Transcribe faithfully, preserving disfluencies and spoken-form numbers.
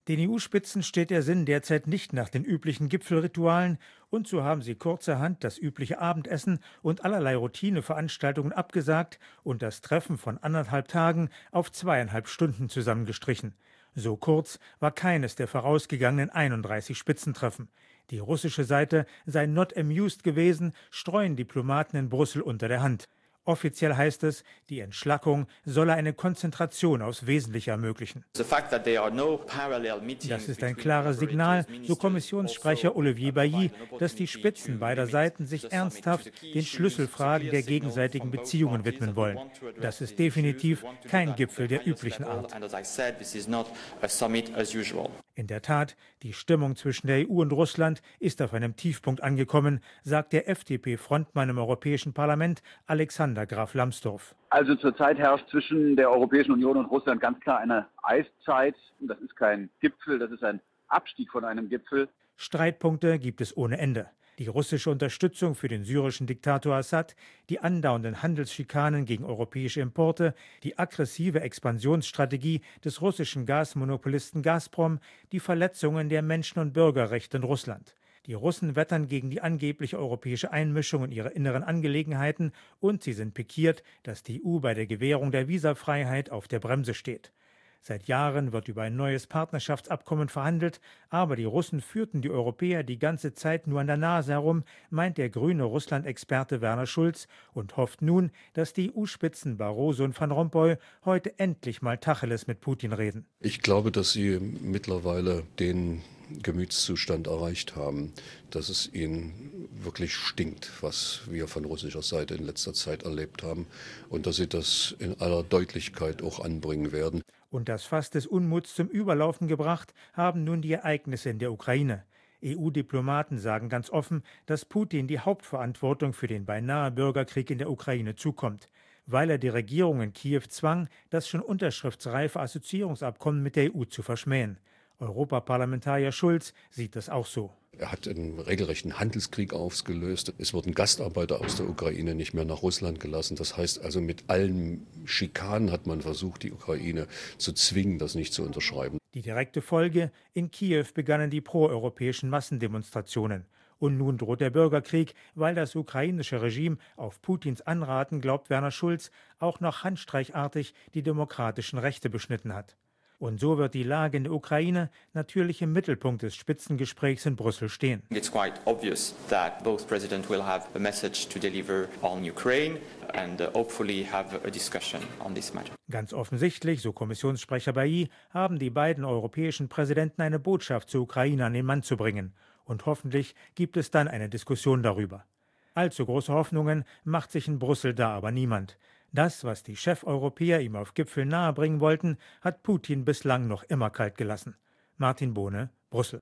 Den E U-Spitzen steht der Sinn derzeit nicht nach den üblichen Gipfelritualen, und so haben sie kurzerhand das übliche Abendessen und allerlei Routineveranstaltungen abgesagt und das Treffen von anderthalb Tagen auf zweieinhalb Stunden zusammengestrichen. So kurz war keines der vorausgegangenen einunddreißig Spitzentreffen. Die russische Seite sei not amused gewesen, streuen Diplomaten in Brüssel unter der Hand. Offiziell heißt es, die Entschlackung solle eine Konzentration aufs Wesentliche ermöglichen. Das ist ein klares Signal, so Kommissionssprecher Olivier Bailly, dass die Spitzen beider Seiten sich ernsthaft den Schlüsselfragen der gegenseitigen Beziehungen widmen wollen. Das ist definitiv kein Gipfel der üblichen Art. In der Tat, die Stimmung zwischen der E U und Russland ist auf einem Tiefpunkt angekommen, sagt der F D P-Frontmann im Europäischen Parlament Alexander Graf Lambsdorff. Also zurzeit herrscht zwischen der Europäischen Union und Russland ganz klar eine Eiszeit. Das ist kein Gipfel, das ist ein Abstieg von einem Gipfel. Streitpunkte gibt es ohne Ende. Die russische Unterstützung für den syrischen Diktator Assad, die andauernden Handelsschikanen gegen europäische Importe, die aggressive Expansionsstrategie des russischen Gasmonopolisten Gazprom, die Verletzungen der Menschen- und Bürgerrechte in Russland. Die Russen wettern gegen die angebliche europäische Einmischung in ihre inneren Angelegenheiten und sie sind pikiert, dass die E U bei der Gewährung der Visafreiheit auf der Bremse steht. Seit Jahren wird über ein neues Partnerschaftsabkommen verhandelt, aber die Russen führten die Europäer die ganze Zeit nur an der Nase herum, meint der grüne Russland-Experte Werner Schulz und hofft nun, dass die E U-Spitzen Barroso und Van Rompuy heute endlich mal Tacheles mit Putin reden. Ich glaube, dass sie mittlerweile den Gemütszustand erreicht haben, dass es ihnen wirklich stinkt, was wir von russischer Seite in letzter Zeit erlebt haben, und dass sie das in aller Deutlichkeit auch anbringen werden. Und das Fass des Unmuts zum Überlaufen gebracht haben nun die Ereignisse in der Ukraine. E U-Diplomaten sagen ganz offen, dass Putin die Hauptverantwortung für den beinahe Bürgerkrieg in der Ukraine zukommt, weil er die Regierung in Kiew zwang, das schon unterschriftsreife Assoziierungsabkommen mit der E U zu verschmähen. Europaparlamentarier Schulz sieht das auch so. Er hat einen regelrechten Handelskrieg ausgelöst. Es wurden Gastarbeiter aus der Ukraine nicht mehr nach Russland gelassen. Das heißt also, mit allen Schikanen hat man versucht, die Ukraine zu zwingen, das nicht zu unterschreiben. Die direkte Folge: In Kiew begannen die proeuropäischen Massendemonstrationen. Und nun droht der Bürgerkrieg, weil das ukrainische Regime auf Putins Anraten, glaubt Werner Schulz, auch noch handstreichartig die demokratischen Rechte beschnitten hat. Und so wird die Lage in der Ukraine natürlich im Mittelpunkt des Spitzengesprächs in Brüssel stehen. It's quite obvious that both presidents will have a message to deliver on Ukraine and uh, hopefully have a discussion on this matter. Ganz offensichtlich, so Kommissionssprecher Bailly, haben die beiden europäischen Präsidenten eine Botschaft zur Ukraine an den Mann zu bringen. Und hoffentlich gibt es dann eine Diskussion darüber. Allzu große Hoffnungen macht sich in Brüssel da aber niemand. Das, was die Chefeuropäer ihm auf Gipfeln nahebringen wollten, hat Putin bislang noch immer kalt gelassen. Martin Bohne, Brüssel.